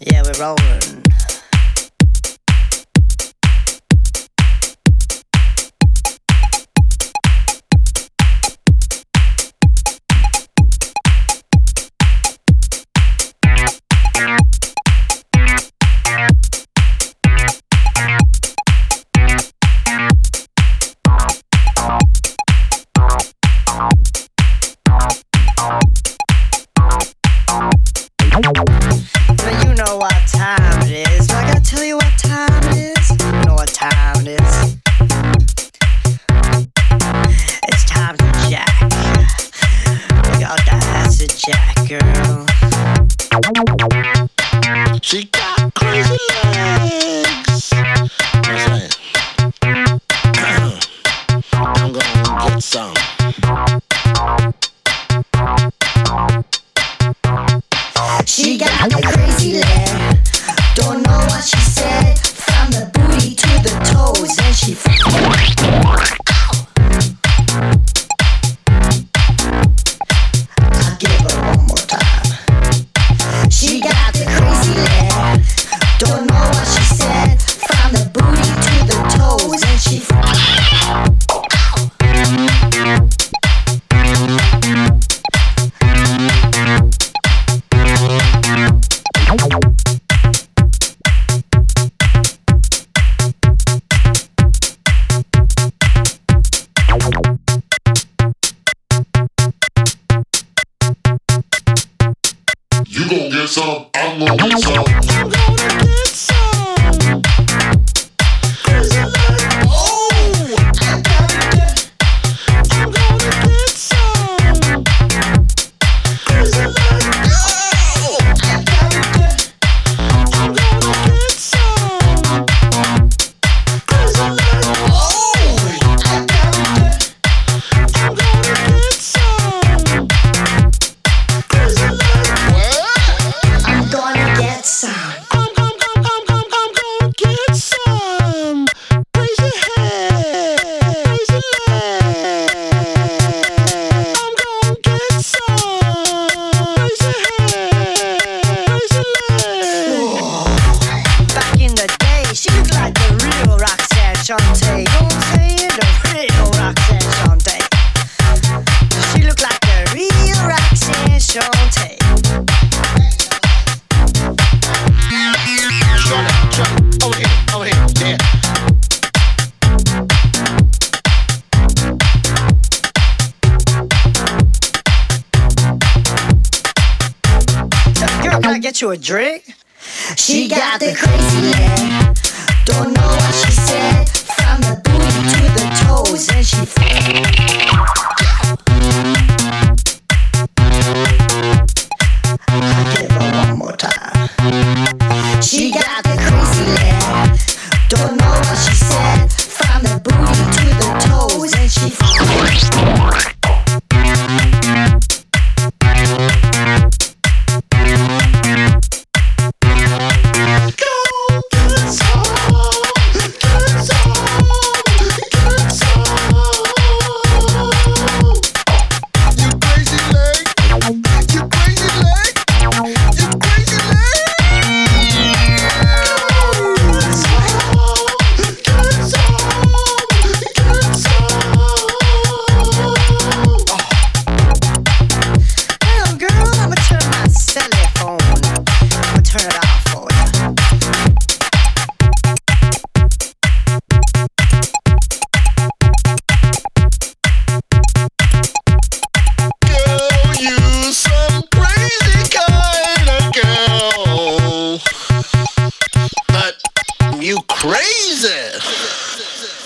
Yeah, we're rolling. Now you know what time it is. I gotta tell you what time it is. You know what time it is. It's time to jack. We got that acid jack, girl. She got crazy legs. That's right. I'm gonna get some. She got the crazy leg. Don't know what she said. From the booty to the toes, and she. I'll give her one more time. She got the crazy leg. Don't know what she said. From the booty to the toes, and she. You gon' get some, I'm gon' get some. I'm gonna get some. Crazy like, oh, I'm gonna get some. Crazy like, oh, I'm gonna get some. Crazy like, oh, I'm gonna get some. Crazy like, I'm gonna get some. I'm gonna get some crazy head, crazy leg. I'm gonna get some crazy head, crazy leg. Back in the day, she looked like the real Roxanne Shante. You know what I'm saying? The real Roxanne Shante. She looked like the real Roxanne Shante. Over here, yeah. So, girl, can I get you a drink? She got the crazy leg. Don't know what she said. From the booty to the toes, and she. I'll give her one more time. She got the crazy leg. Don't know what she said. From the booty to the toes, and she. Hell, girl, I'ma turn my cellular phone. I'ma turn it off for you. Girl, you some crazy kind of girl. But you crazy.